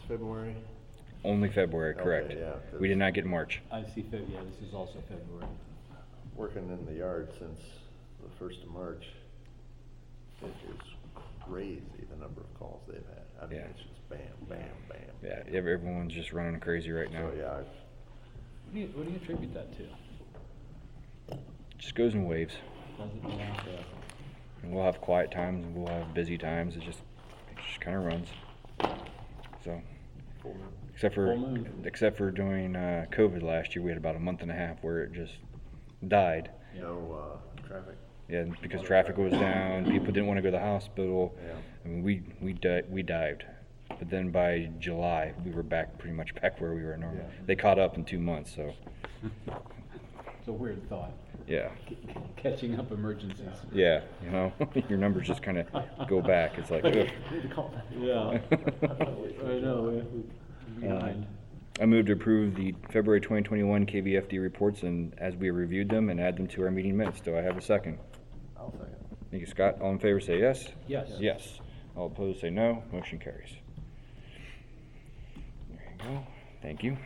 February? Only February, correct. Okay, yeah. We did not get March. I see, yeah, this is also February. Working in the yard since the 1st of March, it is crazy the number of calls they've had. I mean, Yeah. it's just bam, bam, bam. Yeah, everyone's just running crazy right now. So, yeah, What do you attribute that to? It just goes in waves. Does it? Yeah. And we'll have quiet times and we'll have busy times. It just kind of runs. So, full moon. except for during COVID last year, we had about a month and a half where it just died. Yeah. No traffic. Yeah, because traffic was down, people didn't want to go to the hospital. Yeah. I mean, we dived, but then by July we were pretty much back where we were normal. Yeah. They caught up in 2 months, so It's a weird thought. yeah, Catching up emergencies. yeah, you know, your numbers just kind of go back. It's like, ugh. Yeah. I know. We're behind. I move to approve the February 2021 KBFD reports and as we reviewed them and add them to our meeting minutes. Do I have a second? I'll second. Thank you, Scott. All in favor say yes. Yes. Yes. All opposed say no. Motion carries. There you go. Thank you.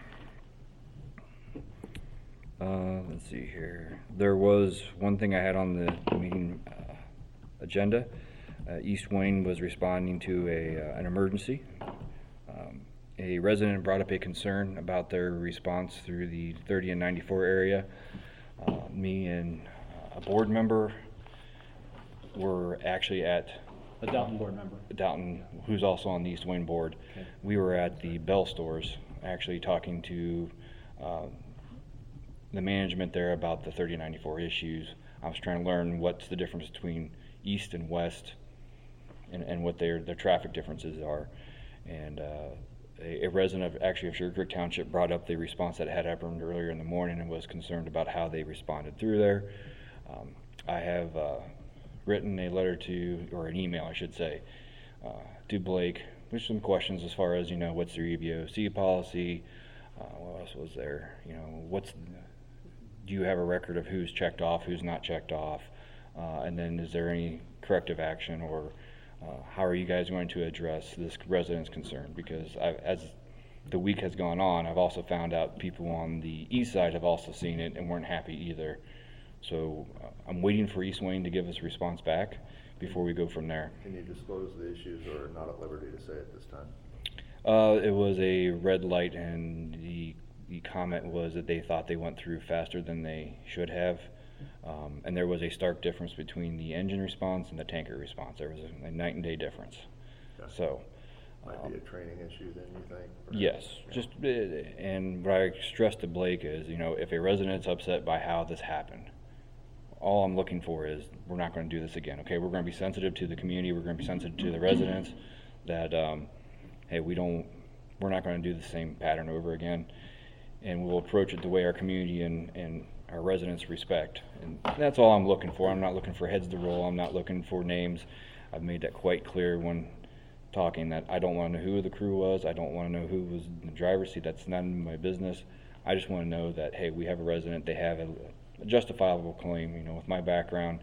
Let's see here. There was one thing I had on the meeting agenda. East Wayne was responding to an emergency. A resident brought up a concern about their response through the 30 and 94 area. Me and a board member were actually at A Dalton board member. Dalton, who's also on the East Wayne board. Okay. We were at the Bell stores actually talking to the management there about the 3094 issues. I was trying to learn what's the difference between east and west and what their traffic differences are. And a resident of Sugar Creek Township brought up the response that had happened earlier in the morning and was concerned about how they responded through there. I have written a letter or an email I should say, to Blake with some questions as far as, what's their EVOC policy, what else was there, do you have a record of who's checked off, who's not checked off, and then is there any corrective action or how are you guys going to address this resident's concern? Because as the week has gone on, I've also found out people on the east side have also seen it and weren't happy either. So I'm waiting for East Wayne to give us a response back before we go from there. Can you disclose the issues or not at liberty to say at this time? It was a red light and the comment was that they thought they went through faster than they should have. And there was a stark difference between the engine response and the tanker response. There was a night and day difference. Okay. So, Might be a training issue then, you think? yes, and what I stressed to Blake is, if a resident's upset by how this happened, all I'm looking for is we're not going to do this again. Okay, we're going to be sensitive to the community. We're going to be sensitive to the residents. That hey, we're not going to do the same pattern over again, and we'll approach it the way our community and our residents respect. And that's all I'm looking for. I'm not looking for heads to roll. I'm not looking for names. I've made that quite clear when talking that I don't want to know who the crew was. I don't want to know who was in the driver's seat. That's none of my business. I just want to know that, hey, we have a resident. They have a justifiable claim. With my background,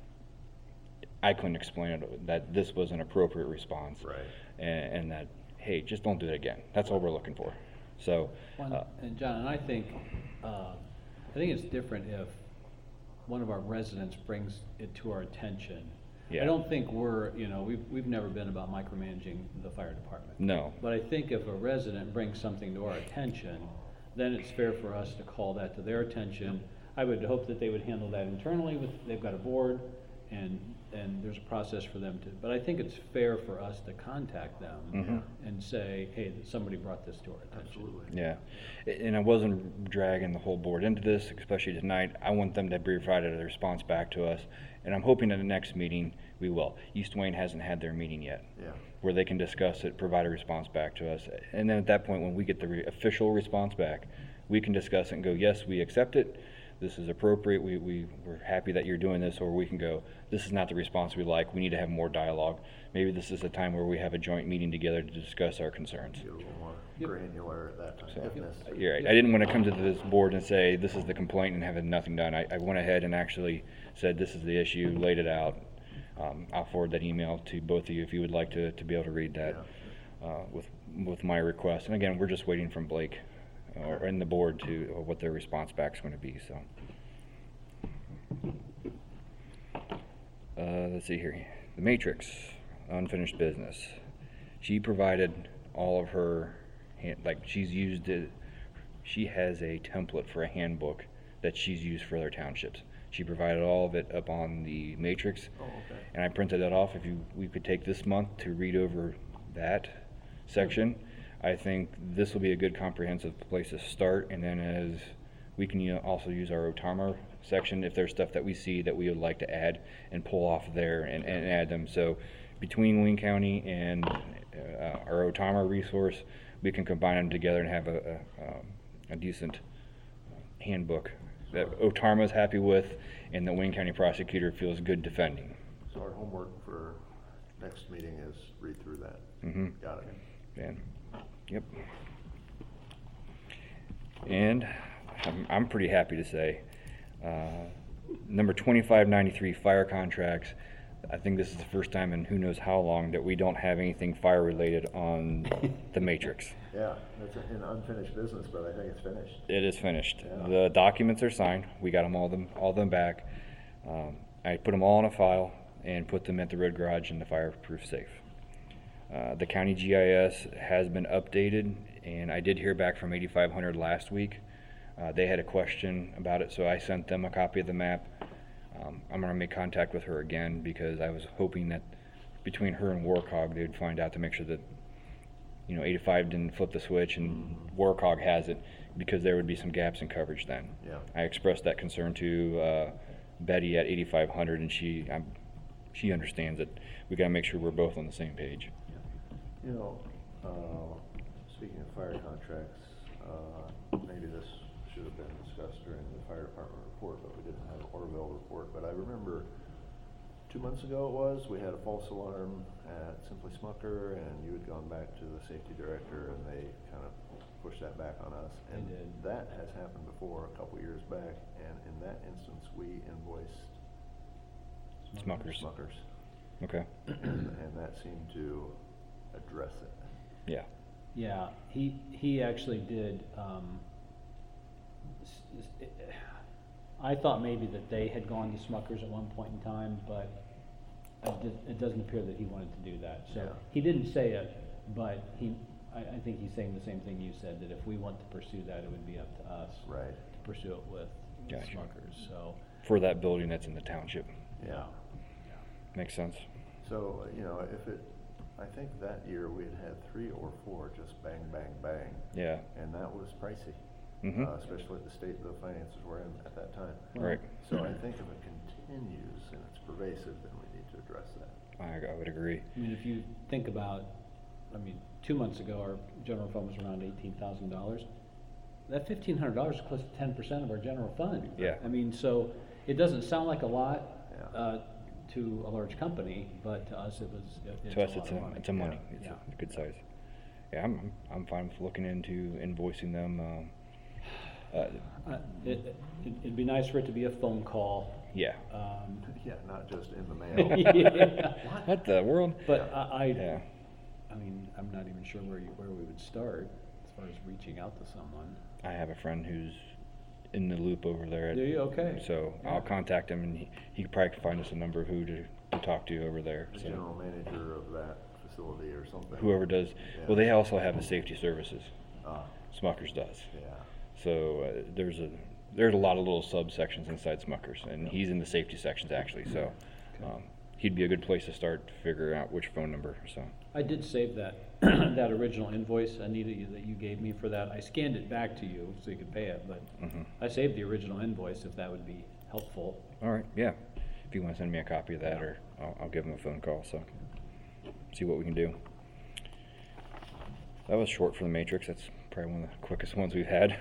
I couldn't explain it, that this was an appropriate response. Right. And that, hey, just don't do it again. That's all we're looking for. So, And John, and I think it's different if one of our residents brings it to our attention. Yeah. I don't think we've never been about micromanaging the fire department. no. But I think if a resident brings something to our attention, then it's fair for us to call that to their attention. I would hope that they would handle that internally they've got a board and there's a process for them to, but I think it's fair for us to contact them and say, hey, somebody brought this to our attention. Absolutely. Yeah, and I wasn't dragging the whole board into this, especially tonight. I want them to provide a response back to us, and I'm hoping at the next meeting we will. East Wayne hasn't had their meeting yet, where they can discuss it, provide a response back to us, and then at that point when we get the official response back, we can discuss it and go, yes, we accept it. This is appropriate, we're happy that you're doing this, or we can go, this is not the response we like, we need to have more dialogue. Maybe this is a time where we have a joint meeting together to discuss our concerns. Get a little more granular at that time, So, if necessary. you're right. I didn't want to come to this board and say, this is the complaint and have nothing done. I went ahead and actually said, this is the issue, laid it out. I'll forward that email to both of you if you would like to be able to read that. with my request. And again, we're just waiting from Blake and the board to what their response back is going to be. So let's see here. The Matrix, unfinished business. She provided all of her, she's used it. She has a template for a handbook that she's used for other townships. She provided all of it up on the Matrix, and I printed that off. If we could take this month to read over that section, I think this will be a good comprehensive place to start. And then as we can also use our OTAMA section if there's stuff that we see that we would like to add and pull off there and add them. So between Wayne County and our OTAMA resource, we can combine them together and have a decent handbook that OTAMA is happy with and the Wayne County prosecutor feels good defending. So our homework for next meeting is read through that. Mm-hmm. Got it. And, yep. And I'm pretty happy to say, number 2593, fire contracts. I think this is the first time in who knows how long that we don't have anything fire related on the Matrix. Yeah, it's an unfinished business, but I think it's finished. It is finished. Yeah. The documents are signed. We got them all of them back. I put them all in a file and put them at the road garage in the fireproof safe. The county GIS has been updated, and I did hear back from 8500 last week. They had a question about it, so I sent them a copy of the map. I'm going to make contact with her again because I was hoping that between her and Warcog they'd find out to make sure that 85 didn't flip the switch and Warcog has it, because there would be some gaps in coverage then. Yeah. I expressed that concern to Betty at 8500, and she understands that we got to make sure we're both on the same page. Speaking of fire contracts, maybe this should have been discussed during the fire department report, but we didn't have an Orville report. But I remember 2 months ago we had a false alarm at Simply Smucker, and you had gone back to the safety director, and they kind of pushed that back on us. And that has happened before a couple years back, and in that instance we invoiced Smuckers. Okay. and that seemed to address it. Yeah. Yeah, he actually did. I thought maybe that they had gone to Smuckers at one point in time, but it doesn't appear that he wanted to do that. So Yeah. he didn't say it, but I think he's saying the same thing you said, that if we want to pursue that, it would be up to us Right. to pursue it with Gotcha. Smuckers. So For that building that's in the township. Yeah. Makes sense. So, I think that year we had 3 or 4 just bang, bang, bang. Yeah. And that was pricey, Mm-hmm. especially the state the finances were in at that time. Right. So I think if it continues and it's pervasive, then we need to address that. I would agree. I mean, if you think about, 2 months ago, our general fund was around $18,000. That $1,500 is close to 10% of our general fund. Yeah. So it doesn't sound like a lot Yeah. to a large company, but to us it's To us, a lot of money. it's a money. Yeah. It's Yeah. a good size. Yeah, I'm fine with looking into invoicing them. It'd be nice for it to be a phone call. Yeah. Yeah, not just in the mail. Yeah. What the world? But Yeah. I'm not even sure where we would start as far as reaching out to someone. I have a friend who's in the loop over there. Do you? Okay. So Yeah. I'll contact him, and he could probably find us a number of who to talk to over there. The So general manager of that facility or something. whoever does. Yeah. Well, they also have a safety services. Ah, Smuckers does. yeah. So there's a lot of little subsections inside Smuckers, and he's in the safety sections actually. So he'd be a good place to start to figure out which phone number. So I did save that that original invoice, Anita, that you gave me for that. I scanned it back to you so you could pay it, but I saved the original invoice if that would be helpful. all right, yeah. If you want to send me a copy of that, or I'll give him a phone call. So see what we can do. That was short for the Matrix. That's probably one of the quickest ones we've had.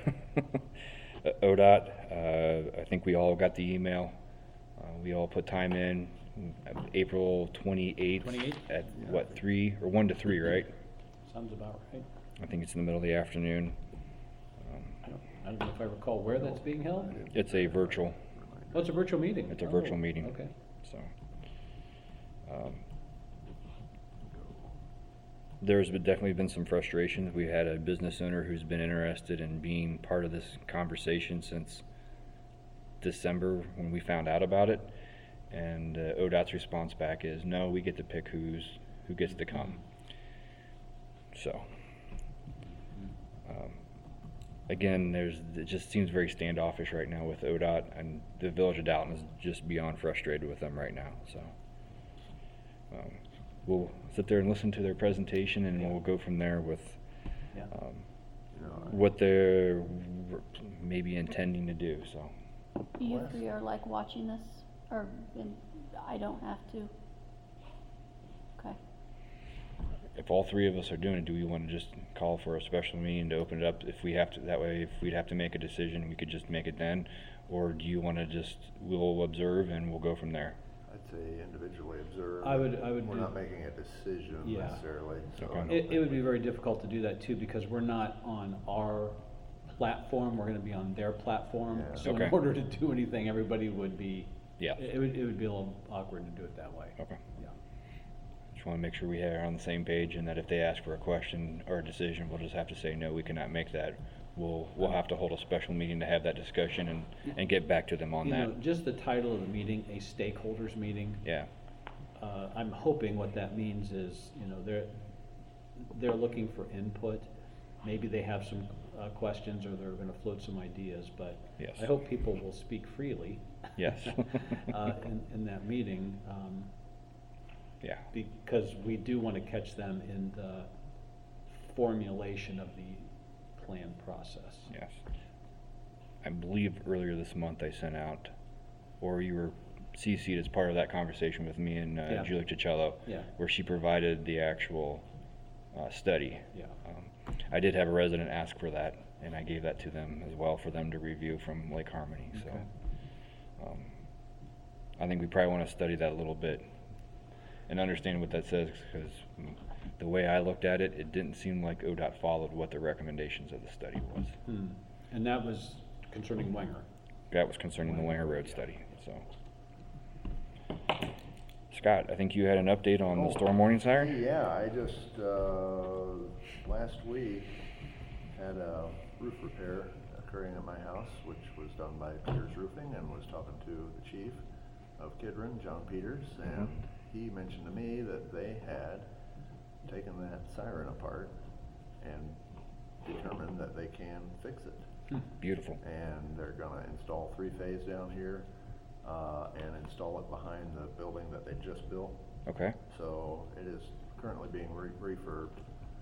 ODOT, I think we all got the email. We all put time in. April 28th 28th? at what, 3 or 1 to 3, right? Sounds about right. I think it's in the middle of the afternoon. I don't know if I recall where that's being held. It's a virtual. Oh, it's a virtual meeting. It's a virtual meeting. Okay. So, definitely been some frustration. We had a business owner who's been interested in being part of this conversation since December when we found out about it, and ODOT's response back is, no, we get to pick who gets to come. So, again, it just seems very standoffish right now with ODOT, and the Village of Dalton is just beyond frustrated with them right now. So, we'll sit there and listen to their presentation, and we'll go from there with Yeah. what they're maybe intending to do. So, You three are like watching this, or I don't have to? Okay. if all three of us are doing it, do we want to just call for a special meeting to open it up? If we have to, that way, if we'd have to make a decision, we could just make it then, or do you want to just we'll observe and we'll go from there? I'd say individually observe. I would We're do- not making a decision Yeah. necessarily. So Okay. I don't It think would be we- very difficult to do that too, because we're not on our platform, we're gonna be on their platform. Yeah. So in Okay. order to do anything, everybody would be, Yeah. it would be a little awkward to do it that way. Okay. Yeah. Just want to make sure we are on the same page, and that if they ask for a question or a decision, we'll just have to say, no, we cannot make that. We'll have to hold a special meeting to have that discussion and get back to them on You that. know, just the title of the meeting, a stakeholders meeting, Yeah. I'm hoping what that means is, they're looking for input. Maybe they have some questions, or they're gonna float some ideas, but Yes. I hope people will speak freely. Yes. In that meeting, Yeah. because we do want to catch them in the formulation of the plan process. Yes. I believe earlier this month I sent out, or you were CC'd as part of that conversation with me and Yeah. Julie Cicello, Yeah. where she provided the actual study. Yeah. I did have a resident ask for that, and I gave that to them as well for them to review from Lake Harmony. Okay. So I think we probably want to study that a little bit and understand what that says, because the way I looked at it, it didn't seem like ODOT followed what the recommendations of the study was. And that was concerning Wenger. That was concerning the Winger Road study. So, Scott, I think you had an update on the storm warning siren? Yeah, I just, last week, had a roof repair occurring at my house, which was done by Peters Roofing, and was talking to the chief of Kidron, John Peters, and he mentioned to me that they had taken that siren apart and determined that they can fix it. Beautiful. And they're gonna install three-phase down here, and install it behind the building that they just built. Okay. So it is currently being refurbed.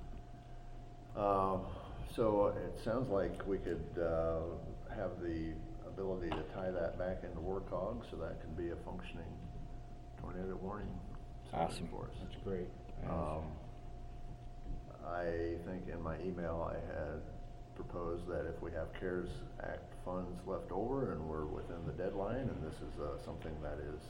So it sounds like we could have the ability to tie that back into WORCOG, so that can be a functioning tornado warning siren Awesome. for us. That's great. I think in my email I had proposed that if we have CARES Act funds left over and we're within the deadline, and this is something that is,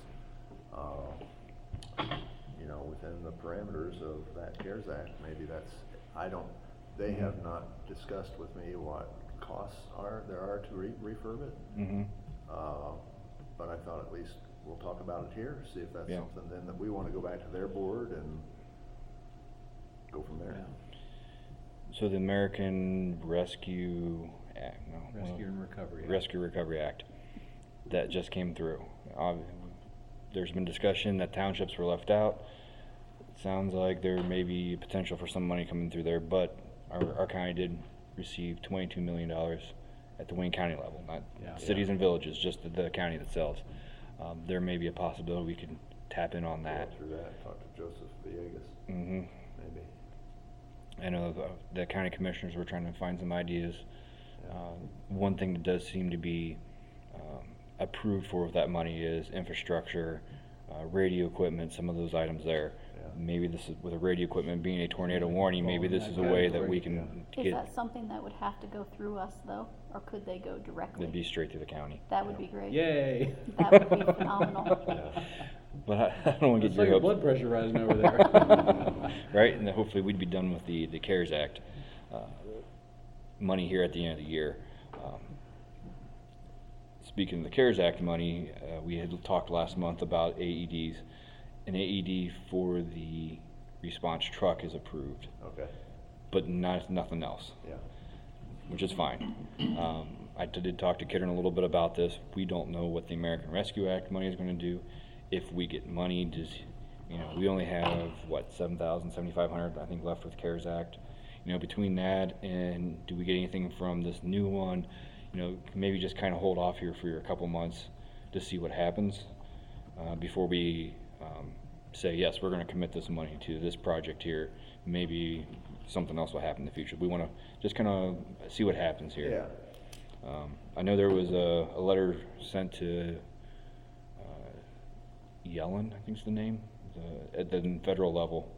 within the parameters of that CARES Act, maybe that's, they have not discussed with me what costs there are to refurb it. Mm-hmm. But I thought at least we'll talk about it here, see if that's Yeah. something then that we want to go back to their board and go from there. Yeah. So the American Rescue Act, Rescue and Recovery Act. Rescue Recovery Act, that just came through. There's been discussion that townships were left out. It sounds like there may be potential for some money coming through there, but our county did receive $22 million at the Wayne County level, not Yeah. cities and villages, just the county themselves. There may be a possibility we could tap in on that. Go through that, talk to Joseph Villegas, Mm-hmm. maybe. I know the county commissioners were trying to find some ideas. One thing that does seem to be approved for with that money is infrastructure, radio equipment, some of those items there. Yeah. Maybe this is, with the radio equipment being a tornado warning, maybe this is a Yeah. way that we can Is get, that something that would have to go through us though, or could they go directly? it'd be straight through the county. That would be great. Yay! That would be phenomenal. Yeah. But I don't want to It's get like your your hopes, blood pressure rising over there. right? And then hopefully we'd be done with the CARES Act money here at the end of the year. Speaking of the CARES Act money, we had talked last month about AEDs. An AED for the response truck is approved, Okay, but nothing else, yeah, which is fine. I did talk to Kidron a little bit about this. We don't know what the American Rescue Act money is going to do. If we get money, we only have, what, 7,500, I think, left with CARES Act. Between that and do we get anything from this new one, maybe just kind of hold off here for a couple months to see what happens before we say, yes, we're going to commit this money to this project here. Maybe something else will happen in the future. We want to just kind of see what happens here. yeah. I know there was a letter sent to Yellen, I think is the name, at the federal level,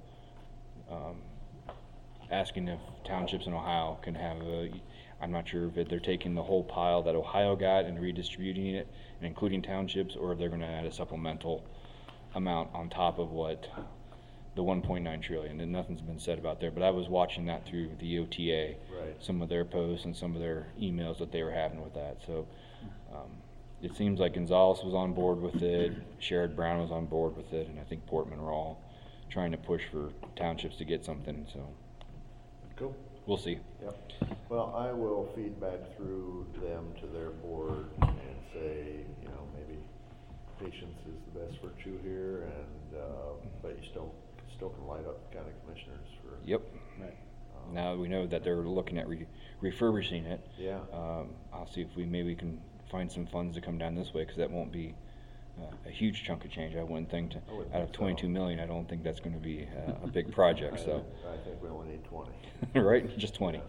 asking if townships in Ohio can have I'm not sure if they're taking the whole pile that Ohio got and redistributing it and including townships, or if they're going to add a supplemental amount on top of what the 1.9 trillion, and nothing's been said about there. But I was watching that through the OTA, Right. some of their posts and some of their emails that they were having with that. So it seems like Gonzales was on board with it, Sherrod Brown was on board with it, and I think Portman are all trying to push for townships to get something. So Cool. we'll see. Yep. Well, I will feed back through them to their board and say, maybe patience is the best virtue here, and but you still can light up county commissioners for. Yep. Right. Now we know that they're looking at refurbishing it. Yeah. I'll see if we can find some funds to come down this way, because that won't be a huge chunk of change. I wouldn't think I wouldn't out of think 22 so. million, I don't think that's going to be a big project. So, I think we only need 20. right, just 20.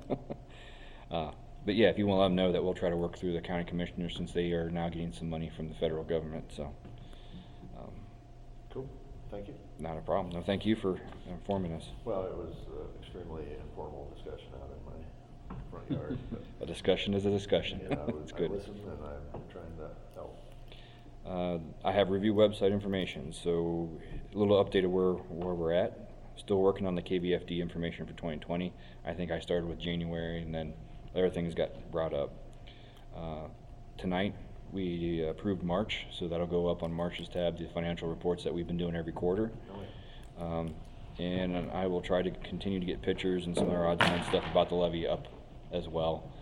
But yeah, if you want to let them know that we'll try to work through the county commissioners, since they are now getting some money from the federal government. So, Cool. Thank you. not a problem. No, thank you for informing us. Well, it was extremely informal discussion out in my front yard. But, A discussion is a discussion. It's I good. listened and I'm trying to help. I have review website information, so a little update of where we're at. Still working on the KBFD information for 2020. I think I started with January, and then other things got brought up. Tonight we approved March, so that'll go up on March's tab, the financial reports that we've been doing every quarter. And I will try to continue to get pictures and some other odds and ends stuff about the levy up as well.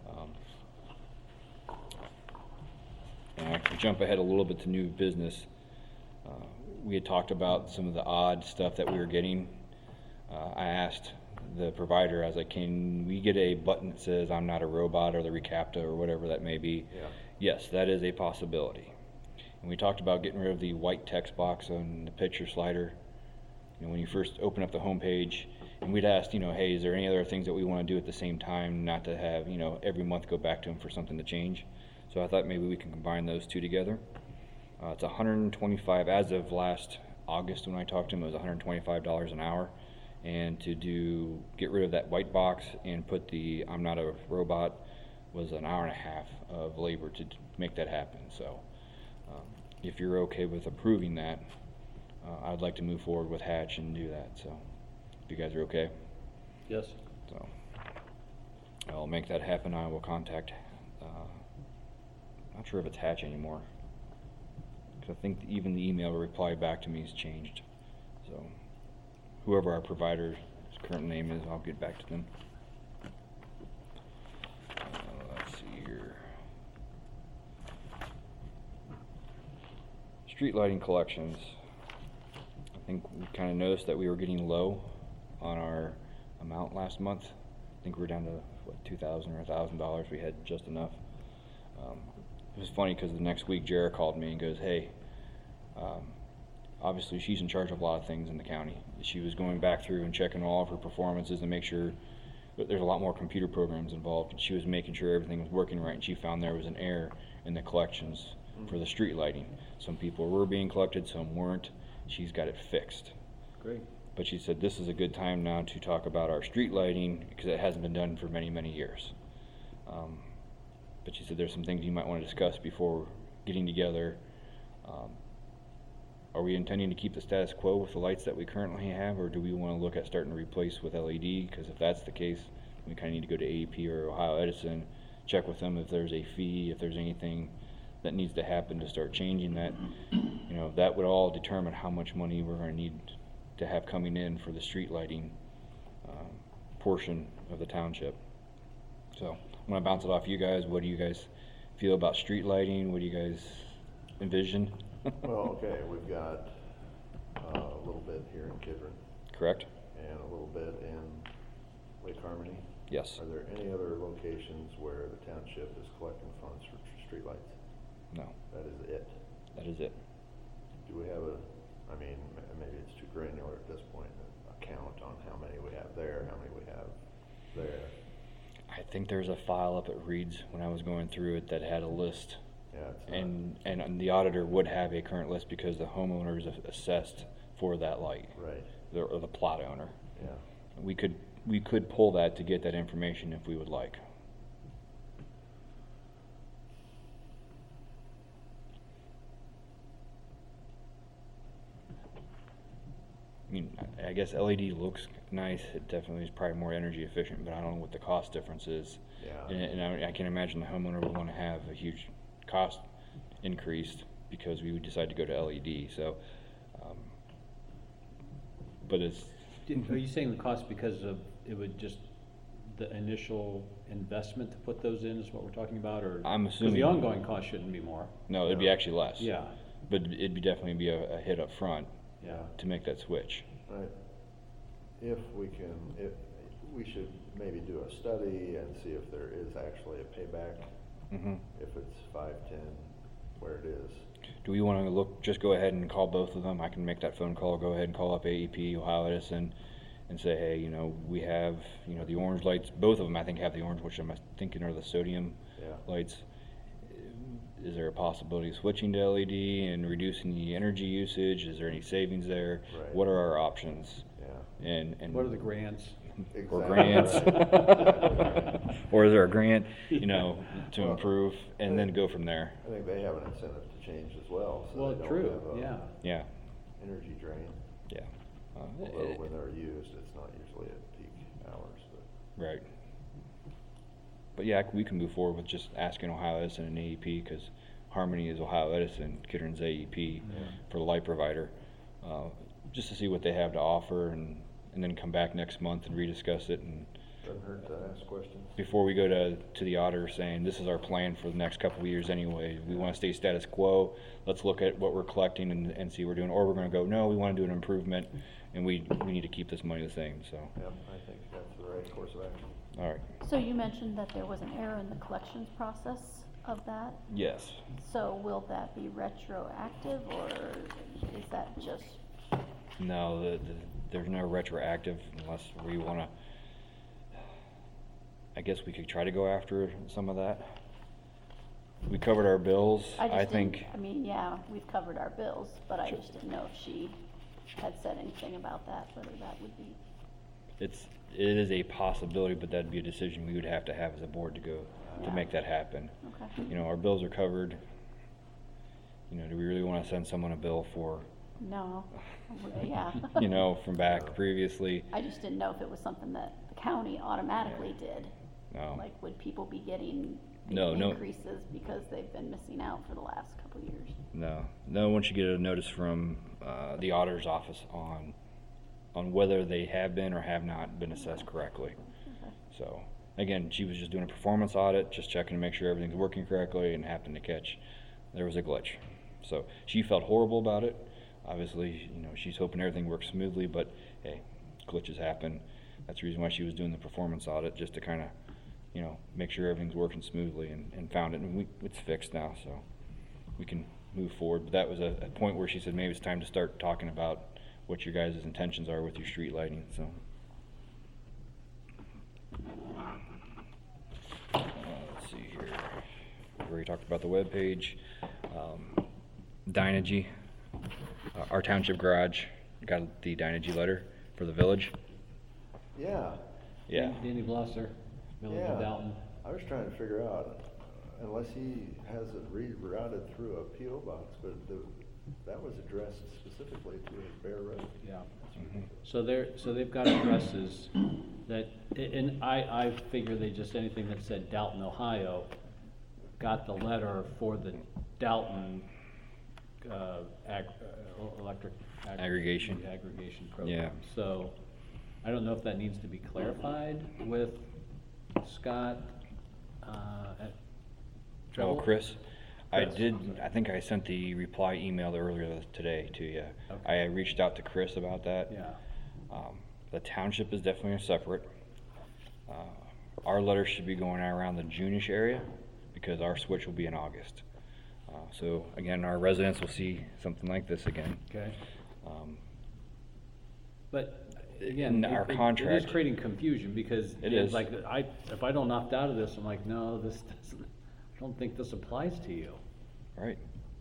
And I can jump ahead a little bit to new business. We had talked about some of the odd stuff that we were getting. I asked the provider, I was like, can we get a button that says I'm not a robot, or the Recapta, or whatever that may be? Yeah. Yes, that is a possibility. And we talked about getting rid of the white text box on the picture slider. When you first open up the home page, and we'd asked, hey, is there any other things that we want to do at the same time, not to have, every month go back to them for something to change. So I thought maybe we can combine those two together. It's $125, as of last August when I talked to him, it was $125 an hour. And to get rid of that white box and put the I'm not a robot was an hour and a half of labor to make that happen. So if you're okay with approving that, I'd like to move forward with Hatch and do that. So if you guys are okay. Yes. So I'll make that happen. I will contact, not sure if it's Hatch anymore, because I think even the email reply back to me has changed. So whoever our provider's current name is, I'll get back to them. Let's see here. Street lighting collections. I think we kind of noticed that we were getting low on our amount last month. I think we were down to, what, $2,000 or $1,000. We had just enough. It was funny because the next week Jared called me and goes, hey, obviously she's in charge of a lot of things in the county. She was going back through and checking all of her performances and make sure that there's a lot more computer programs involved. And she was making sure everything was working right, and she found there was an error in the collections for the street lighting. Some people were being collected, some weren't. She's got it fixed. Great. But she said this is a good time now to talk about our street lighting, because it hasn't been done for many, many years. But she said there's some things you might want to discuss before getting together. Are we intending to keep the status quo with the lights that we currently have, or do we want to look at starting to replace with LED? Because if that's the case, we kind of need to go to AEP or Ohio Edison, check with them if there's a fee, if there's anything that needs to happen to start changing that. That would all determine how much money we're going to need to have coming in for the street lighting portion of the township. So I'm gonna bounce it off you guys. What do you guys feel about street lighting? What do you guys envision? Well, okay, we've got a little bit here in Kidron Correct? and a little bit in Lake Harmony. Yes. Are there any other locations where the township is collecting funds for streetlights? No, That is it. that is it. Do we have maybe it's too granular at this point, a count on how many we have there, how many we have there? I think there's a file up at Reed's when I was going through it that had a list, Yeah, it's not, and the auditor would have a current list because the homeowner is assessed for that light, right, or the plot owner. yeah. We could pull that to get that information if we would like. I mean, I guess LED looks nice. It definitely is probably more energy efficient, but I don't know what the cost difference is. Yeah. And I can imagine the homeowner would want to have a huge cost increase because we would decide to go to LED. So, but it's Are you saying the cost because of, it would just, the initial investment to put those in is what we're talking about, or? I'm Because assuming the ongoing cost shouldn't be more. no, it'd be actually less. Yeah, But it'd be definitely be a hit up front yeah. to make that switch. Right. If we should maybe do a study and see if there is actually a payback, Mm-hmm. if it's 5, 10, where it is. Do we want to just go ahead and call both of them? I can make that phone call, go ahead and call up AEP, Ohio Edison, and say, hey, we have, the orange lights. Both of them, I think, have the orange, which I'm thinking are the sodium Yeah. lights. Is there a possibility of switching to LED and reducing the energy usage? Is there any savings there? Right. What are our options? Yeah. And What are the grants? or Exactly. grants, Right. or is there a grant, to Well, improve, and then go from there? I think they have an incentive to change as well, so Well, they don't true, have a yeah. Yeah, energy drain. yeah. Although when they're used, it's not usually at peak hours, but. Right. But yeah, we can move forward with just asking Ohio Edison and AEP, because Harmony is Ohio Edison, Kittern's AEP for the light provider, just to see what they have to offer, and then come back next month and rediscuss it. And Doesn't hurt to ask questions. before we go to the auditor saying this is our plan for the next couple of years anyway, we want to stay status quo. Let's look at what we're collecting and see what we're doing, or we're going to go, no, we want to do an improvement, and we need to keep this money the same. So, Yep, I think that's the right course of action. all right. So you mentioned that there was an error in the collections process of that. Yes. So will that be retroactive, or is that just, No, there's no retroactive unless we want to. I guess we could try to go after some of that. We covered our bills. I think. I mean, yeah, we've covered our bills, but I just didn't know if she had said anything about that, whether that would be. It is a possibility, but that'd be a decision we would have to have as a board to go to Yeah. make that happen. Okay. Our bills are covered. Do we really want to send someone a bill for, No, yeah. from back previously? I just didn't know if it was something that the county automatically did. No. Like, would people be getting No, no. increases because they've been missing out for the last couple of years? No. Once you get a notice from the auditor's office on whether they have been or have not been assessed correctly. Okay. So again, she was just doing a performance audit, just checking to make sure everything's working correctly, and happened to catch there was a glitch. So she felt horrible about it. Obviously, she's hoping everything works smoothly, but hey, glitches happen. That's the reason why she was doing the performance audit, just to kind of, make sure everything's working smoothly, and found it, and it's fixed now, so we can move forward. But that was a point where she said maybe it's time to start talking about what your guys' intentions are with your street lighting. So let's see here. We already talked about the webpage. Dynegy, our township garage got the Dynegy letter for the village. Yeah, Yeah. Danny Blosser, Village Yeah. of Dalton. I was trying to figure out, unless he has it rerouted through a P.O. box, but that was addressed specifically to his Bear Road. Yeah. Mhm. So they've got addresses that, and I figure they just, anything that said Dalton, Ohio, got the letter for the Dalton electric. Aggregation. Aggregation program. Yeah. So, I don't know if that needs to be clarified with Scott, at Oh, Treble? Chris, I Chris, did, I'm sorry. I think I sent the reply email earlier today to you. Okay. I reached out to Chris about that. Yeah, The township is definitely separate. Our letter should be going out around the June-ish area because our switch will be in August. So again, our residents will see something like this again. okay. Um, But again, In our it is contract- creating confusion because It it's is. like, if I don't opt out of this, I'm like, no, this doesn't, I don't think this applies to you. Right,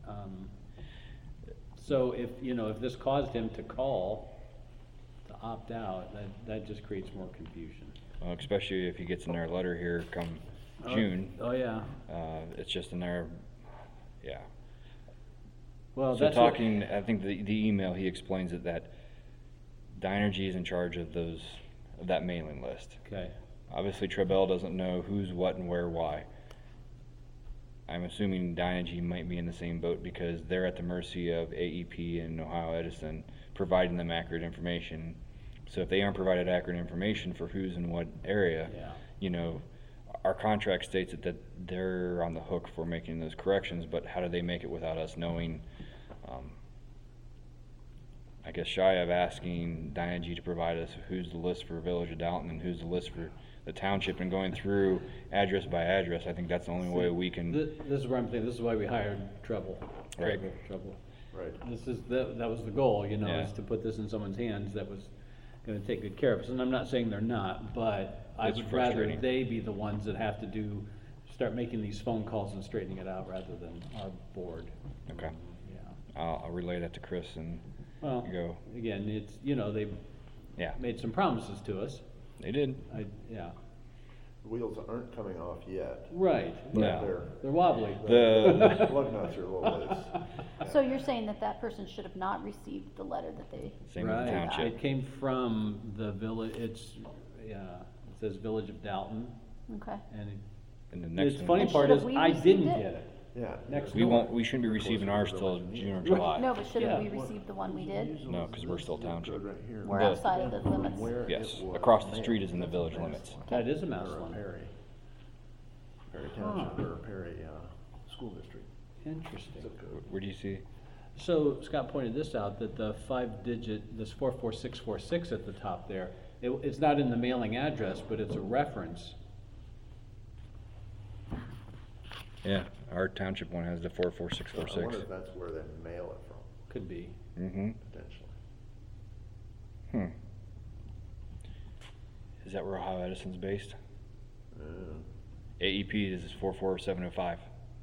So if, if this caused him to call, to opt out, that just creates more confusion. well, especially if he gets in our letter here come June. Oh, yeah. It's just in there, yeah. Well, So that's what- talking, I think the email, he explains it that Dynergy is in charge of that mailing list. Okay, Obviously, Trebell doesn't know who's what and where, why. I'm assuming Dynergy might be in the same boat because they're at the mercy of AEP and Ohio Edison providing them accurate information. So if they aren't provided accurate information for who's in what area, yeah. Our contract states that they're on the hook for making those corrections, but how do they make it without us knowing? I guess shy of asking Dynergy to provide us who's the list for Village of Dalton and who's the list for the township and going through address by address, I think that's the only way we can. This is where I'm thinking, this is why we hired Treble. Right. Treble. Right. That was the goal, Yeah. is to put this in someone's hands that was gonna take good care of us. And I'm not saying they're not, but I It's would rather frustrating. they be the ones that have to start making these phone calls and straightening it out rather than our board. Okay. Yeah. I'll relay that to Chris and Well, go. again, it's, they've Yeah, made some promises to us. they did. Yeah. The wheels aren't coming off yet. Right. No. They're, They're wobbly. The lug nuts are a little loose. So you're saying that person should have not received the letter that they, same with the Right. township. It came from the village, it says Village of Dalton, okay. and And the next the one funny is- part should is, have we I received didn't it? get it. Yeah. Next We door. won't. We shouldn't be receiving ours till June or July. No, but should have we Yeah. received the one we did? No, 'cause we're still township. Right here. We're The- outside of the limits. Where Yes, it was across the mailed. street is in the village limits. That is a mouse Or one. Perry Township, or Perry, School District. Interesting. Zip code. Where do you see? So Scott pointed this out, that the 5-digit, this 44646 at the top there, it's not in the mailing address, but it's a reference. Yeah, our township one has the 44646. I wonder if that's where they mail it from, Could be. Mm-hmm. potentially. Is that where Ohio Edison's based? Uh, AEP is 44705.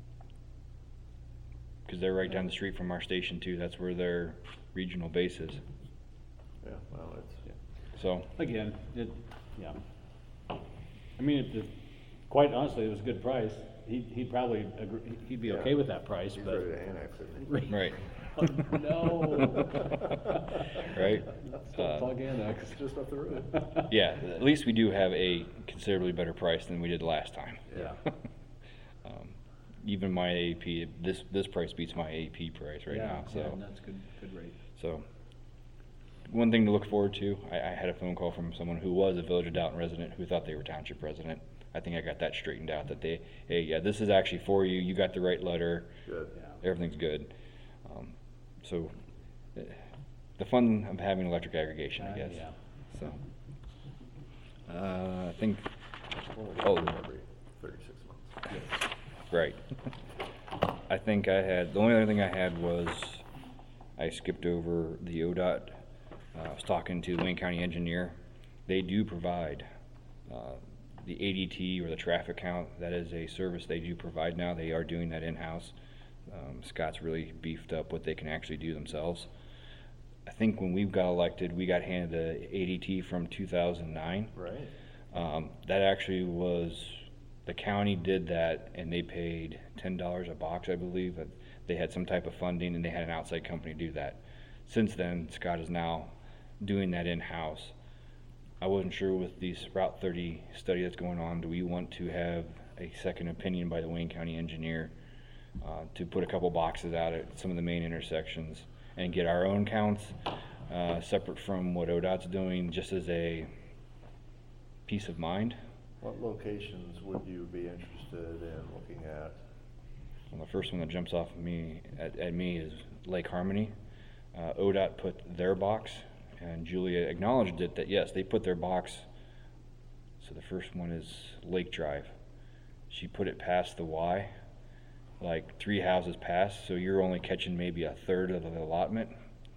Because they're right down the street from our station too. That's where their regional base is. Yeah, well, it's, So, Again, yeah. I mean, quite honestly, it was a good price. He'd probably agree, he'd be Yeah. okay with that price, he's but. ready to annex it. right, No. right? Still plug annex. It's just up the road. Yeah, at least we do have a considerably better price than we did last time. Yeah. Even my AEP, this price beats my AEP price right now. So, Yeah, that's good rate. so one thing to look forward to. I had a phone call from someone who was a Village of Dalton resident who thought they were township resident. I think I got that straightened out. That hey, yeah, this is actually for you. You got the right letter. Good. Yeah. Everything's good. So the fun of having electric aggregation, I guess. Yeah. So I think Only every 36 months. Yes. right. I think the only other thing I had was I skipped over the ODOT. I was talking to the Wayne County engineer. They do provide the ADT or the traffic count. That is a service they do provide now. They are doing that in-house. Scott's really beefed up what they can actually do themselves. I think when we got elected, we got handed the ADT from 2009. Right. That actually was, the county did that and they paid $10 a box, I believe. But they had some type of funding and they had an outside company do that. Since then, Scott is now doing that in-house. I wasn't sure with the Route 30 study that's going on, do we want to have a second opinion by the Wayne County engineer to put a couple boxes out at some of the main intersections and get our own counts separate from what ODOT's doing, just as a peace of mind. What locations would you be interested in looking at? Well, the first one that jumps off of me at me is Lake Harmony. ODOT put their box, and Julia acknowledged it, that yes, they put their box. So the first one is Lake Drive. She put it past the Y, like 3 houses past, so you're only catching maybe a third of the allotment.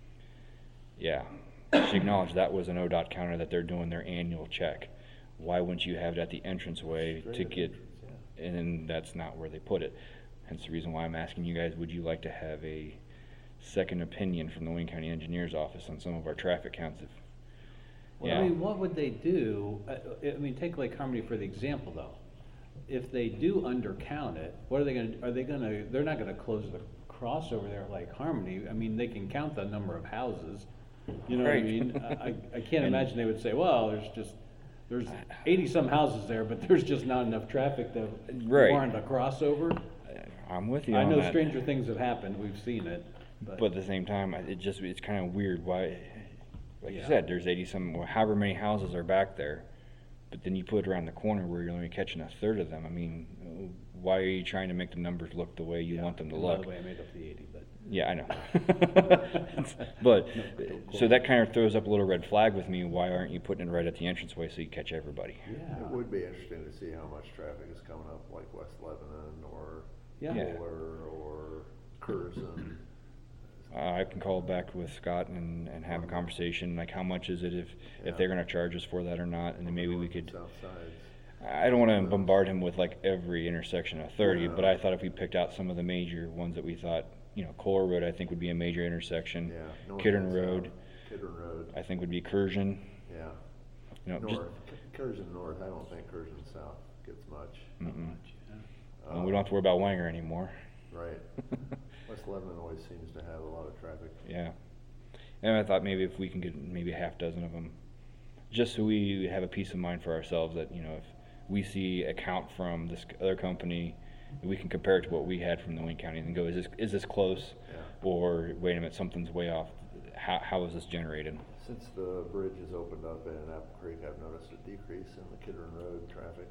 Yeah, she acknowledged that was an ODOT counter, that they're doing their annual check. Why wouldn't you have it at the entranceway Straight to at the get, entrance, yeah. and that's not where they put it. Hence the reason why I'm asking you guys, would you like to have a second opinion from the Wayne County Engineer's Office on some of our traffic counts? Well, I mean, what would they do? I mean, take Lake Harmony for the example, though. If they do undercount it, what are they gonna, they're not gonna close the crossover there at Lake Harmony. I mean, they can count the number of houses, you know what I Right. mean? I can't imagine they would say, well, there's 80-some houses there, but there's just not enough traffic to Right. warrant a crossover. I'm with you I on know that. stranger things have happened, we've seen it, But at the same time, it's kind of weird. Why, like you Yeah. said, there's 80-some, however many houses are back there, but then you put it around the corner where you're only catching a third of them. I mean, why are you trying to make the numbers look the way you Yeah. want them to And look? By the way, I made up the 80, but. Yeah, I know. But, so that kind of throws up a little red flag with me. Why aren't you putting it right at the entranceway so you catch everybody? Yeah. It would be interesting to see how much traffic is coming up like West Lebanon or Yeah. Yeah. Fuller or Curzon. I can call back with Scott and have a conversation, like how much is it if Yeah. they're gonna charge us for that or not, and then maybe we could, South sides. I don't wanna bombard him with like every intersection of 30, Yeah. but I thought if we picked out some of the major ones that we thought, Kohler Road I think would be a major intersection. Yeah. north Kidron and Road, south. Kidron Road, I think would be Curzon, yeah. just, North, Curzon North, I don't think Curzon South gets much. mm-mm. Um, We don't have to worry about Wanger anymore. Right. West Lebanon always seems to have a lot of traffic. Yeah. And I thought maybe if we can get maybe a half dozen of them, just so we have a peace of mind for ourselves that, if we see a count from this other company, we can compare it to what we had from the Wayne County and go, is this close? Yeah. Or wait a minute, something's way off. How is this generated? Since the bridge has opened up in Apple Creek, I've noticed a decrease in the Kidron Road traffic.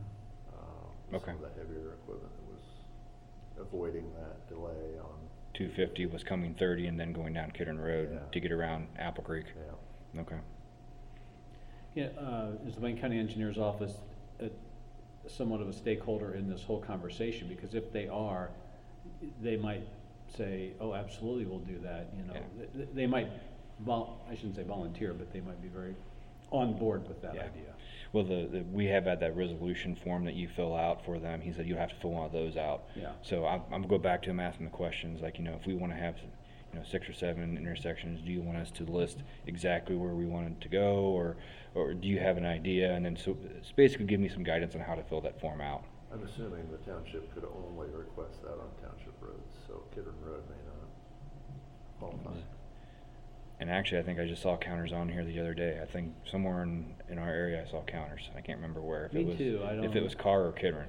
With Okay. Some of the heavier equipment that was avoiding that delay on, 250 was coming 30 and then going down Kidron Road Yeah. to get around Apple Creek. yeah. Okay. Yeah, is the Wayne County Engineer's Office somewhat of a stakeholder in this whole conversation? Because if they are, they might say, oh, absolutely, we'll do that, Yeah. They might, I shouldn't say volunteer, but they might be very on board with that Yeah. idea. Well, we have had that resolution form that you fill out for them. He said you have to fill one of those out. Yeah. So I'm gonna go back to him asking the questions, like, if we want to have, 6 or 7 intersections, do you want us to list exactly where we want it to go, or do you have an idea? And then so it's basically give me some guidance on how to fill that form out. I'm assuming the township could only request that on township roads, so Kidron Road may not qualify. And actually, I think I just saw counters on here the other day. I think somewhere in our area I saw counters. I can't remember where. If Me it was, too, I If don't- it was Carr or Kidron,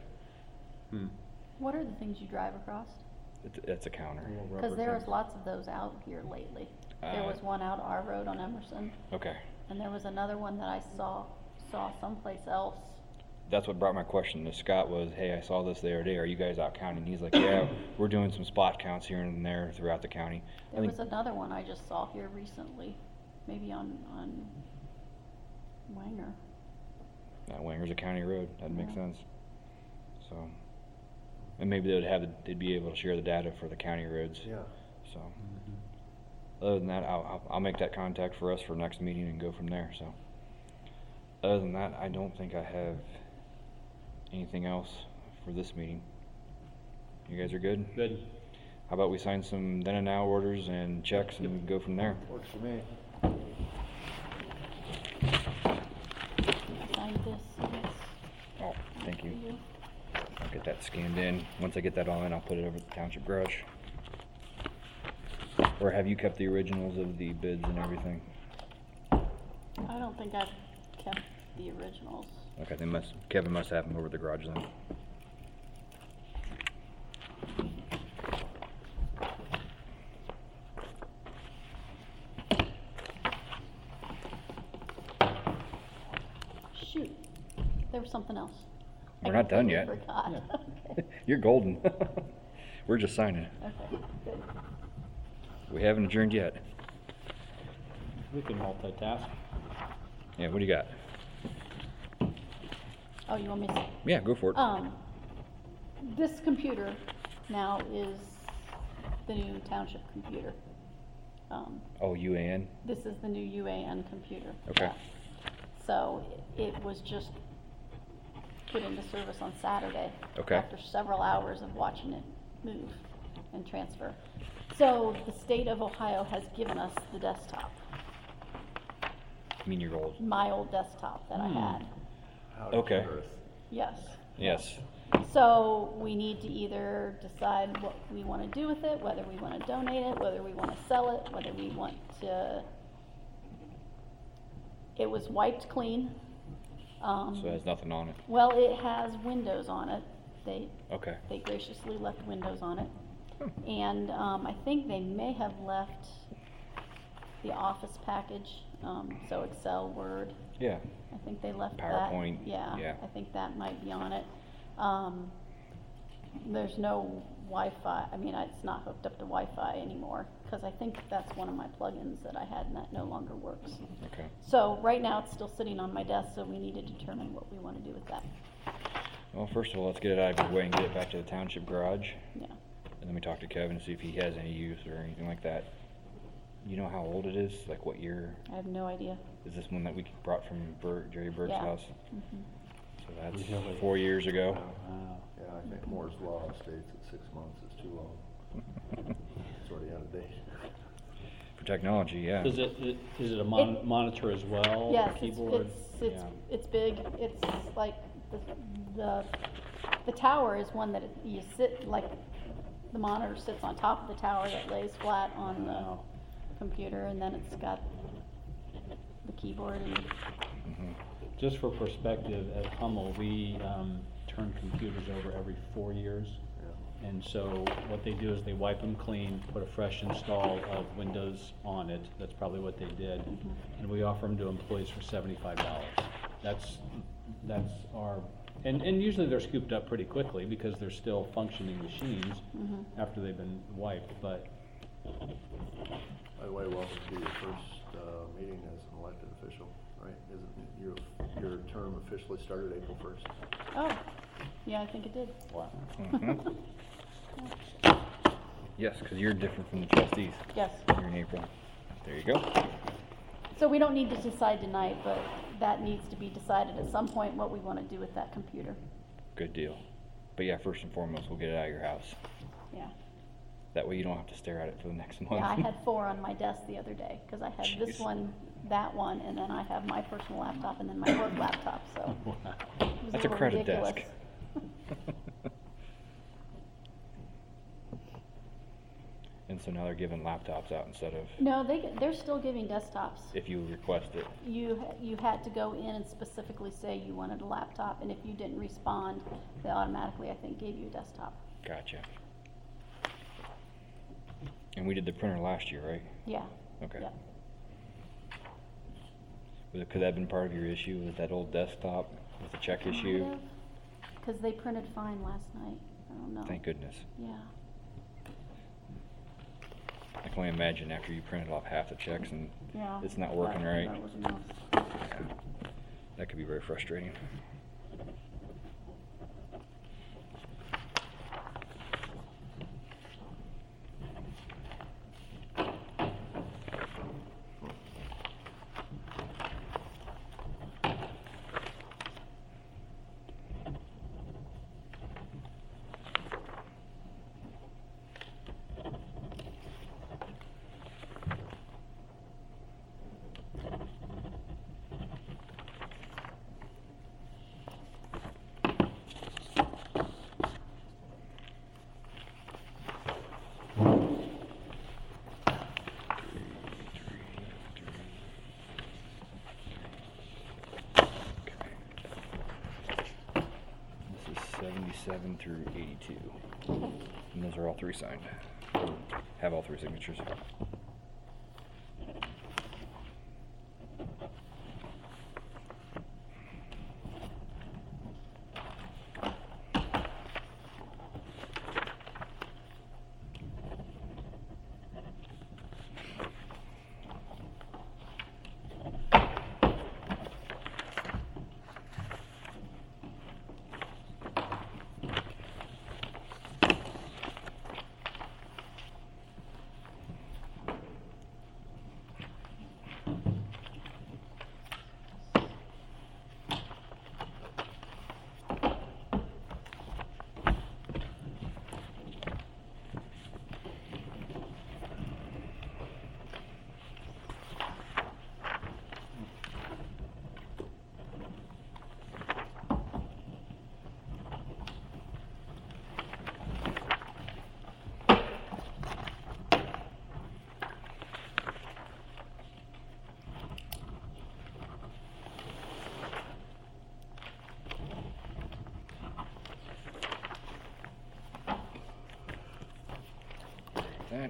What are the things you drive across? it's a counter. Because there was lots of those out here lately. There Uh, was one out our road on Emerson, Okay. and there was another one that I saw someplace else. That's what brought my question to Scott was, hey, I saw this the other day. Are you guys out counting? He's like, yeah, we're doing some spot counts here and there throughout the county. I There think was another one I just saw here recently, maybe on Wanger. Wanger's a county road. That makes Yeah. sense. So, and maybe they'd be able to share the data for the county roads. Yeah. So, other than that, I'll make that contact for us for next meeting and go from there. So, other than that, I don't think I have anything else for this meeting. You guys are good? Good. How about we sign some then and now orders and checks and we can go from there? Works for me. Signed this, yes. Oh, thank you. For you. I'll get that scanned in. Once I get that all in, I'll put it over at the township garage. Or have you kept the originals of the bids and everything? I don't think I've kept the originals. Okay, Kevin must have them over at the garage then. something else? We're I not done completely yet. Forgot. Yeah. Okay. You're golden. We're just signing. Okay, good. We haven't adjourned yet. We can multitask. Yeah, what do you got? Oh, you want me to? Yeah, go for it. This computer now is the new township computer. Oh, UAN? This is the new UAN computer. Okay. So it was just put into service on Saturday. Okay. After several hours of watching it move and transfer. So the state of Ohio has given us the desktop, You mean your old? my old desktop that I had. How did Okay. Earth- Yes. Yes. So we need to either decide what we want to do with it, whether we want to donate it, whether we want to sell it, whether we want to. It was wiped clean. So it has nothing on it. Well, it has windows on it. Okay. They graciously left windows on it. And I think they may have left the Office package, so Excel, Word. Yeah. I think they left that. PowerPoint, yeah. I think that might be on it. There's no Wi-Fi. I mean, it's not hooked up to Wi-Fi anymore, because I think that's one of my plugins that I had, and that no longer works. Okay. So right now, it's still sitting on my desk, so we need to determine what we want to do with that. Well, first of all, let's get it out of your way and get it back to the township garage. Yeah. And then we talk to Kevin, see if he has any use or anything like that. You know how old it is? Like what year? I have no idea. Is this one that we brought from Jerry Bird's Yeah. house? Mhm. So that's Really? 4 years ago. Wow. Yeah, I think Moore's Law states that 6 months is too long. It's already out of date. For technology, yeah. Is it a monitor as well? Yes, Keyboard? Yeah. it's big. It's like the tower is one that you sit, like, the monitor sits on top of the tower that lays flat on Wow. the computer, and then it's got the keyboard and, Mhm. Just for perspective, at Hummel, we turn computers over every 4 years. Yeah. And so what they do is they wipe them clean, put a fresh install of Windows on it. That's probably what they did. And we offer them to employees for $75. That's our, and usually they're scooped up pretty quickly because they're still functioning machines after they've been wiped, but By the way, welcome to your first meeting as an elected official, right? Isn't your term officially started April 1st? oh, yeah, I think it did. wow. Mhm. Yes, because you're different from the trustees. Yes. You're in April. There you go. So we don't need to decide tonight, but that needs to be decided at some point what we want to do with that computer. Good deal. But yeah, first and foremost, we'll get it out of your house. Yeah. That way you don't have to stare at it for the next month. Yeah, I had 4 on my desk the other day, because I had this Jeez. one, that one, and then I have my personal laptop and then my work laptop, so. it was That's a little crowded ridiculous. desk. And so now they're giving laptops out instead of No, they're still giving desktops. if you request it. You had to go in and specifically say you wanted a laptop, and if you didn't respond, they automatically, I think, gave you a desktop. Gotcha. And we did the printer last year, right? Yeah. Okay. Yeah. Could that have been part of your issue with that old desktop with the check issue? Because they printed fine last night. I don't know. Thank goodness. Yeah. I can only imagine after you printed off half the checks and Yeah. it's not working right. That was enough. Yeah. That could be very frustrating. This is 77 through 82. And those are all 3 signed. Have all 3 signatures. that.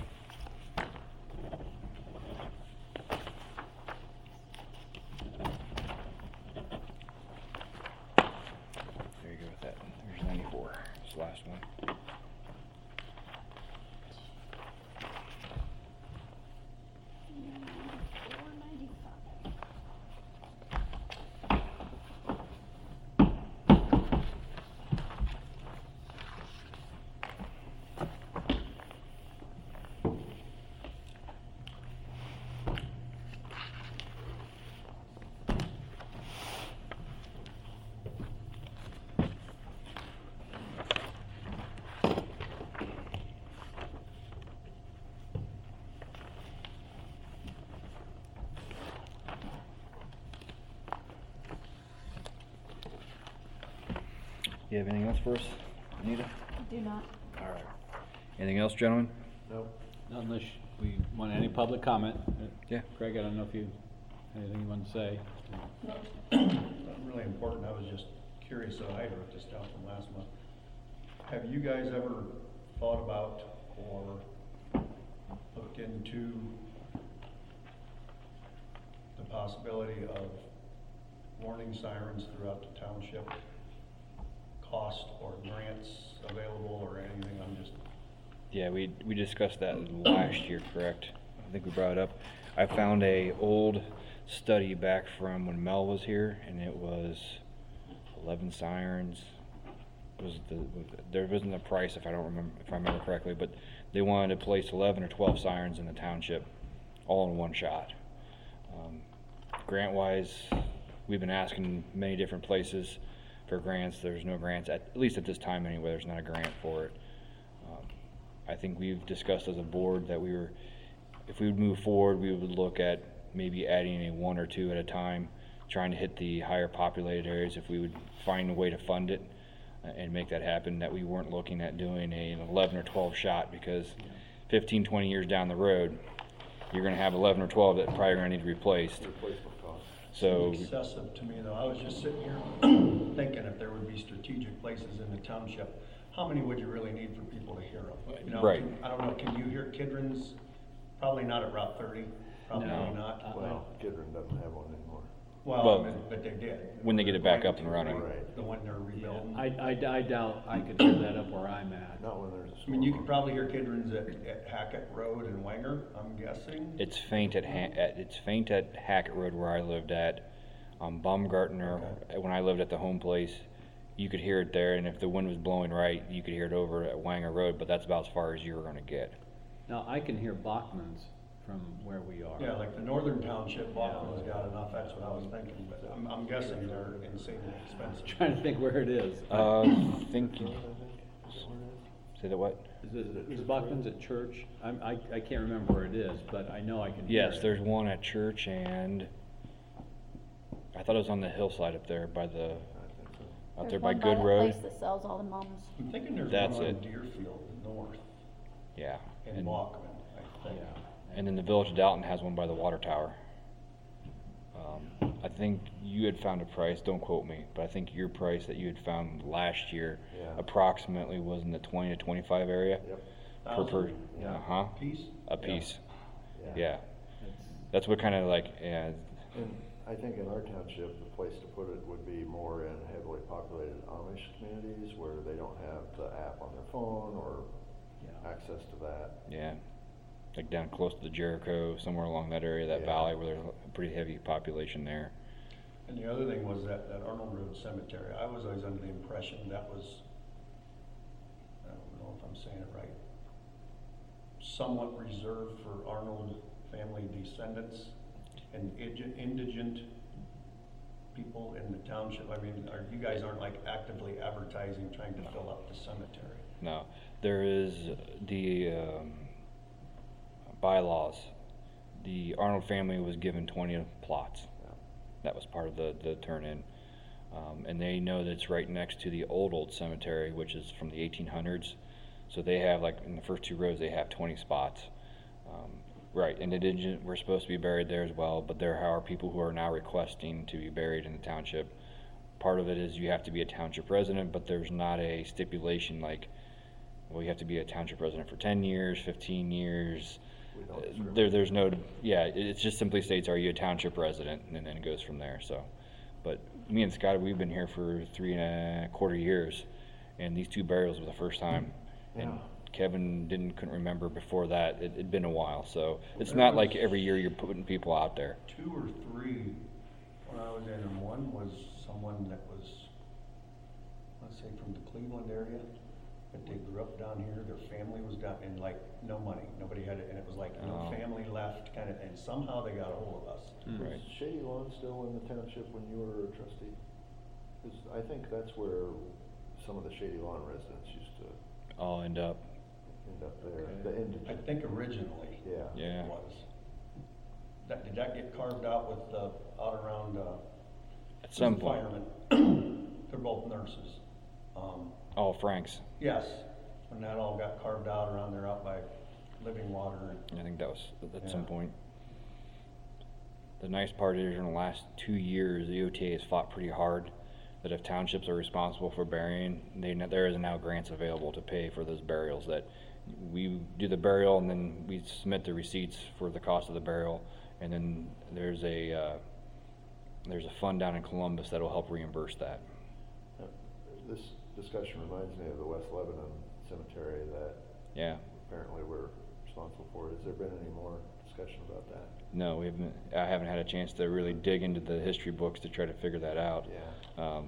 There you go with that. There's 94. It's the last one. You have anything else for us, Anita? I do not. All right. Anything else, gentlemen? Nope. Not unless we want any public comment. Yeah. Craig, I don't know if you, anything you want to say? Not really important, I was just curious, so I wrote this down from last month. Have you guys ever thought about or looked into the possibility of warning sirens throughout the township? Cost or grants available or anything? I'm just... Yeah, we discussed that last year, correct? I think we brought it up. I found a old study back from when Mel was here, and it was 11 sirens. There wasn't a price if I remember correctly, but they wanted to place 11 or 12 sirens in the township, all in one shot. Grant-wise, we've been asking many different places for grants. There's no grants, at least at this time anyway. There's not a grant for it. I think we've discussed as a board that if we would move forward, we would look at maybe adding a 1 or 2 at a time, trying to hit the higher populated areas if we would find a way to fund it and make that happen, that we weren't looking at doing an 11 or 12 shot, because 15, 20 years down the road, you're going to have 11 or 12 that probably are going to need replaced. Replacement cost. So, excessive to me, though. I was just sitting here thinking if there would be strategic places in the township, how many would you really need for people to hear them? You know, Right. I don't know, can you hear Kidron's? Probably not at Route 30, probably No. not. Well, Kidron doesn't have one anymore. Well, But but they did. when they get it back up and running. Right. The one they're rebuilding. I doubt I could hear that up where I'm at. Not when there's a storm. I mean, you could probably hear Kidron's at Hackett Road and Wenger, I'm guessing. it's faint at Hackett Road where I lived at. Baumgartner, when I lived at the home place, you could hear it there, and if the wind was blowing right, you could hear it over at Wanger Road, but that's about as far as you were going to get. Now, I can hear Bachman's from where we are. Yeah, like the northern township, Bachman's got enough, that's what I was thinking, but I'm guessing they're insanely expensive. Trying to think where it is. Think you, say that what? Is Bachman's at church? I can't remember where it is, but I know I can hear it. Yes, there's one at church, and I thought it was on the hillside up there by the, out there by There's Good one Road. that place that sells all the mums. I'm thinking there's That's one on it. Deerfield North Yeah. in And, Bachman, I think. Yeah. and then the Village of Dalton has one by the water tower. I think you had found a price, don't quote me, but I think your price that you had found last year Yeah. approximately was in the 20 to 25 area. Yep. Per, Yeah. uh-huh, Piece? a piece, Yeah. yeah. That's what kind of like, yeah, And I think in our township, the place to put it would be more in heavily populated Amish communities where they don't have the app on their phone or Yeah. access to that. yeah. Like down close to the Jericho, somewhere along that area, that Yeah. valley where there's a pretty heavy population there. And the other thing was that Arnold Road Cemetery, I was always under the impression that was, I don't know if I'm saying it right, somewhat reserved for Arnold family descendants and indigent people in the township. I mean, you guys aren't like actively advertising, trying to fill up the cemetery. No, there is the bylaws. The Arnold family was given 20 plots. Yeah. That was part of the turn-in. And they know that it's right next to the old cemetery, which is from the 1800s. So they have, like, in the first 2 rows, they have 20 spots. Right, and indigent, we're supposed to be buried there as well, but there are people who are now requesting to be buried in the township. Part of it is you have to be a township resident, but there's not a stipulation like well, you have to be a township resident for 10 years, 15 years. We don't discriminate. There's no, yeah, it just simply states, are you a township resident? And then it goes from there, so. But me and Scott, we've been here for 3.25 years, and these 2 burials were the first time. And Yeah. Kevin couldn't remember before that. It'd been a while, so it's there not like was- every year you're putting people out there. 2 or 3 when I was in, and one was someone that was, let's say from the Cleveland area, but they grew up down here, their family was down, and like, no money, nobody had it, and it was like, no Oh. family left, kinda, and somehow they got a hold of us. Right. Is Shady Lawn still in the township when you were a trustee? 'Cause I think that's where some of the Shady Lawn residents used to I'll end up, end up there, Okay. the I indigent. think originally Yeah. Yeah. it was. Did that get carved out with, out around, at some point. firemen? They're both nurses. Oh, Frank's. Yes, when that all got carved out around there out by Living Water. I think that was at some Yeah. point. The nice part is in the last 2 years, the OTA has fought pretty hard that if townships are responsible for burying, there is now grants available to pay for those burials, that we do the burial and then we submit the receipts for the cost of the burial, and then there's a fund down in Columbus that'll help reimburse that. This discussion reminds me of the West Lebanon Cemetery that Yeah. apparently we're responsible for. Has there been any more discussion about that? No, I haven't had a chance to really dig into the history books to try to figure that out. Yeah.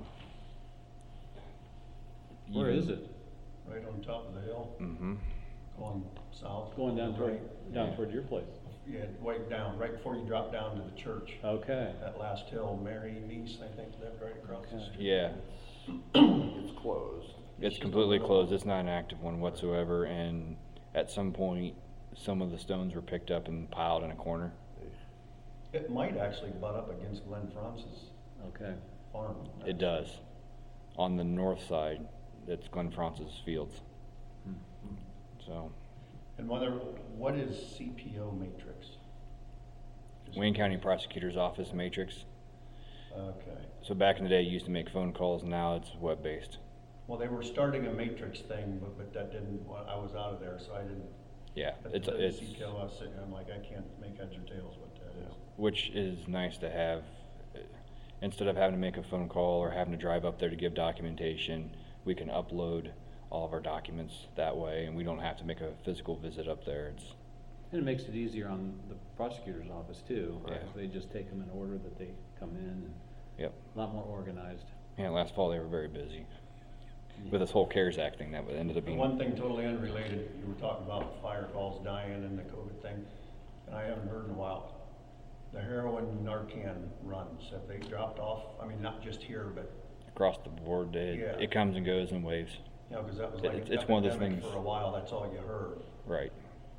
Where is it? Right on top of the hill, Mm-hmm. going south. Going down toward, Right. down toward your place? Yeah, way down, right before you drop down to the church. Okay. That last hill, Mary Niece, I think, lived right across the Okay. street. Yeah. It's closed. It's completely closed. It's not an active one whatsoever. And at some point, some of the stones were picked up and piled in a corner. It might actually butt up against Glenn Francis Okay. farm. It does. On the north side, it's Glenn Francis Fields. So, And what is CPO matrix? Wayne County Prosecutor's Office matrix. Okay. So back in the day, you used to make phone calls. Now it's web-based. Well, they were starting a matrix thing, but that didn't, I was out of there, so I didn't. Yeah, But it's the CPO, I was sitting, I'm like, I can't make heads or tails what that is. which is nice to have. Instead of having to make a phone call or having to drive up there to give documentation, we can upload all of our documents that way, and we don't have to make a physical visit up there. It's And it makes it easier on the prosecutor's office too. Right. They just take them in order that they come in, and Yep. a lot more organized. Yeah, last fall they were very busy with this whole CARES Act thing that ended up The being. one thing totally unrelated, you were talking about fire calls dying and the COVID thing, and I haven't heard in a while. The heroin Narcan runs, have they dropped off? I mean, not just here, but, Across the board, Yeah. it comes and goes in waves. you know, because that was like an It's one of those epidemic things- for a while, that's all you heard. Right.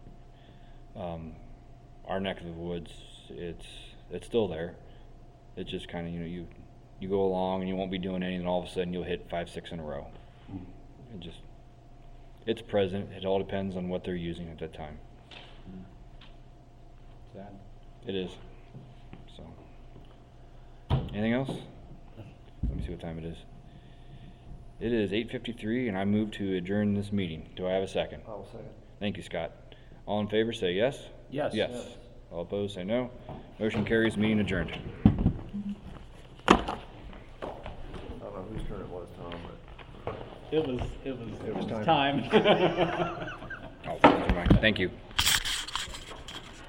Our neck of the woods, it's still there. It's just kind of, you go along and you won't be doing anything, and all of a sudden you'll hit 5, 6 in a row. It's present. It all depends on what they're using at that time. Sad. It is. So, anything else? Let me see what time it is. It is 8:53, and I move to adjourn this meeting. Do I have a second? I'll second. Thank you, Scott. All in favor, say yes. Yes. Yes. Yes. All opposed, say no. Motion carries. Meeting adjourned. I don't know whose turn it was, Tom, but. It was was time. Oh, thank you.